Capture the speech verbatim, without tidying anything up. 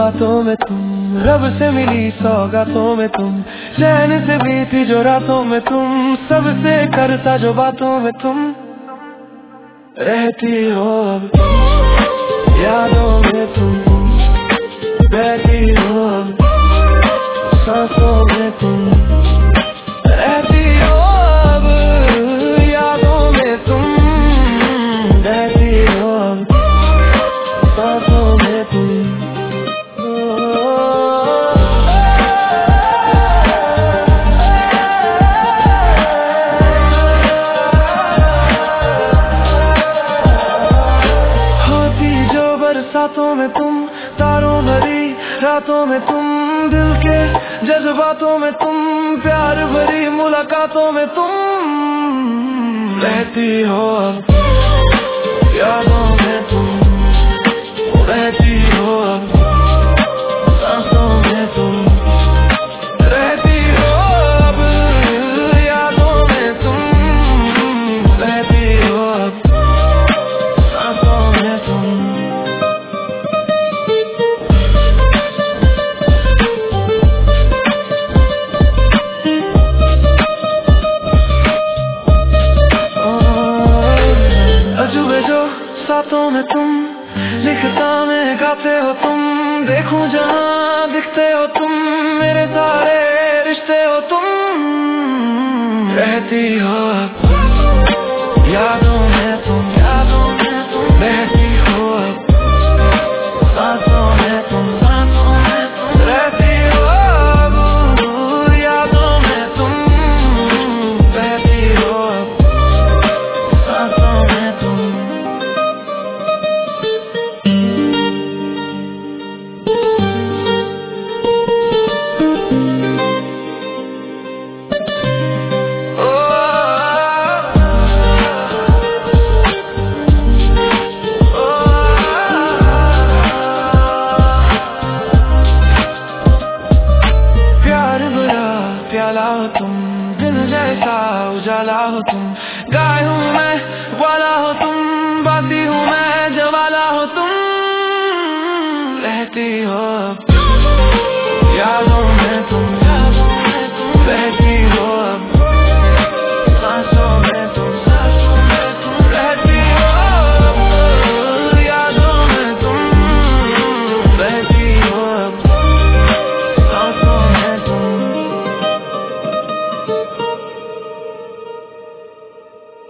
बातों में तुम, रब से मिली सौगातों में तुम, चैन से बीती जो रातों में तुम, सबसे करता जो बातों में तुम रहती हो अब यादों में तुम, बहती हो अब सांसों में तुम रहती हो अब यादों में तुम, बहती हो अब सांसों में तुम। बरसातों में तुम, तारों भरी रातों में तुम, दिल के जज्बातों में तुम, प्यार भरी मुलाकातों में तुम रहती हो अब यादों में तुम, रहती हो अब सांसों में तुम रहती हो अब यादों में तुम, रहती हो अब सांसों में तुम। साथों में तुम, लिखता में गाते हो तुम, देखूं जहां दिखते हो तुम, मेरे सारे रिश्ते हो तुम रहती हो अब यादों में तुम, यादों में तुम बहती हो अब सांसों में तुम, सांसों में तुम रहती हो अब यादों में तुम, बहती हो अब सांसों में तुम। प्याला हो तुम, दिन जैसा उजाला हो तुम, गाय हूँ मैं वाला हो तुम, बाती हूँ मैं जवाला हो तुम रहती हो।